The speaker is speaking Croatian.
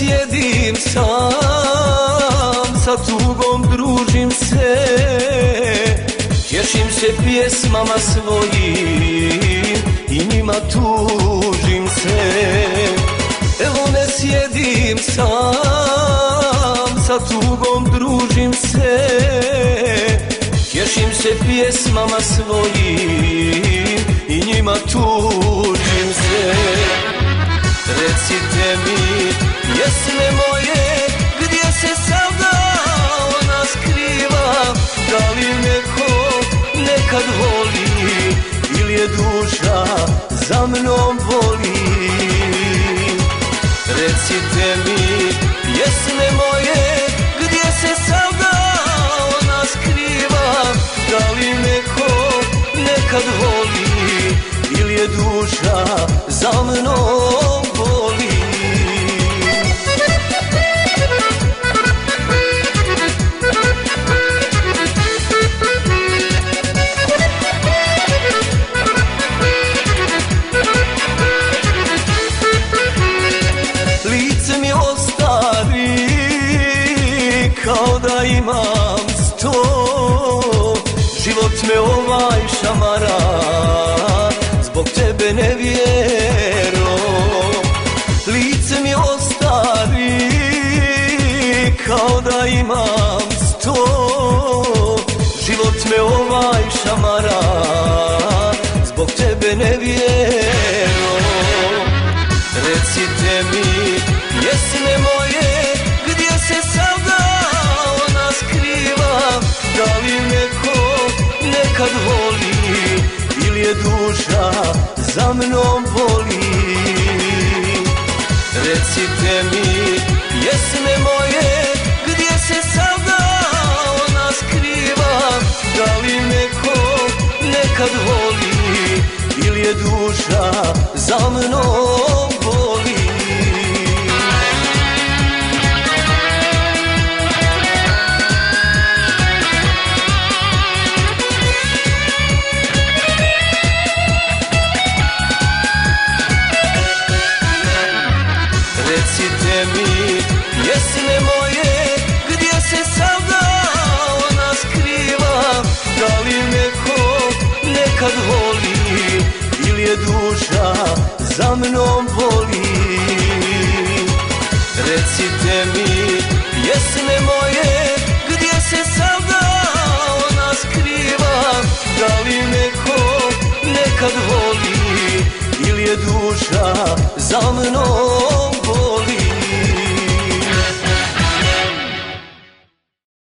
sjedim sam, sa tugom družim se, tješim se pjesmama svojim i njima tužim se. Evo ne sjedim sam, sa tugom družim se, tješim se pjesmama svojim i njima tužim se. Recite mi, pjesme moje, gdje se sada ona skriva? Da li neko nekad voli ili je duša za mnom voli? Recite mi, pjesme moje, gdje se sada ona skriva? Da li neko nekad voli ili je duša za mnom voli? Lice mi ostari kao da imam 100, život me ovaj šamara, zbog tebe nevjero. Lice mi ostari kao da imam 100, život me ovaj šamara, zbog tebe nevjero. Recite mi, pjesme moje, gdje se sada ona skriva? Da li neko nekad voli ili je duša za mnom voli? Recite mi, pjesme moje, gdje se sada ona skriva? Da li neko nekad voli ili je duša za mnom voli? Recite mi, pjesme moje, gdje se sada ona skriva? Da li neko nekad voli ili je duša za mnom voli? Recite mi, pjesme moje, gdje se sada ona skriva? Da li neko nekad voli ili je duša za mnom